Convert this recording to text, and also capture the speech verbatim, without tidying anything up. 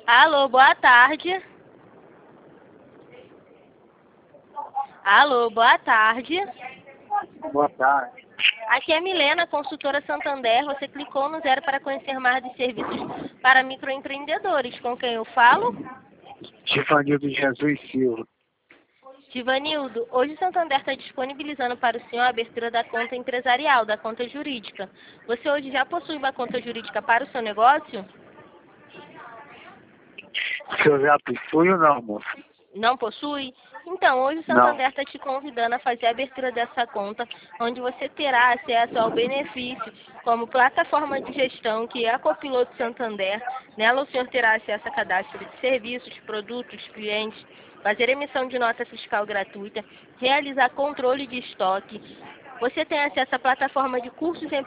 Alô, boa tarde. Alô, boa tarde. Boa tarde. Aqui é Milena, consultora Santander. Você clicou no zero para conhecer mais de serviços para microempreendedores. Com quem eu falo? Givanildo Jesus Silva. Givanildo, hoje o Santander está disponibilizando para o senhor a abertura da conta empresarial, da conta jurídica. Você hoje já possui uma conta jurídica para o seu negócio? O senhor já possui ou não, moço? Não possui? Então, hoje o Santander está te convidando a fazer a abertura dessa conta, onde você terá acesso ao benefício como plataforma de gestão, que é a Copiloto Santander. Nela o senhor terá acesso a cadastro de serviços, produtos, clientes, fazer emissão de nota fiscal gratuita, realizar controle de estoque. Você tem acesso à plataforma de cursos em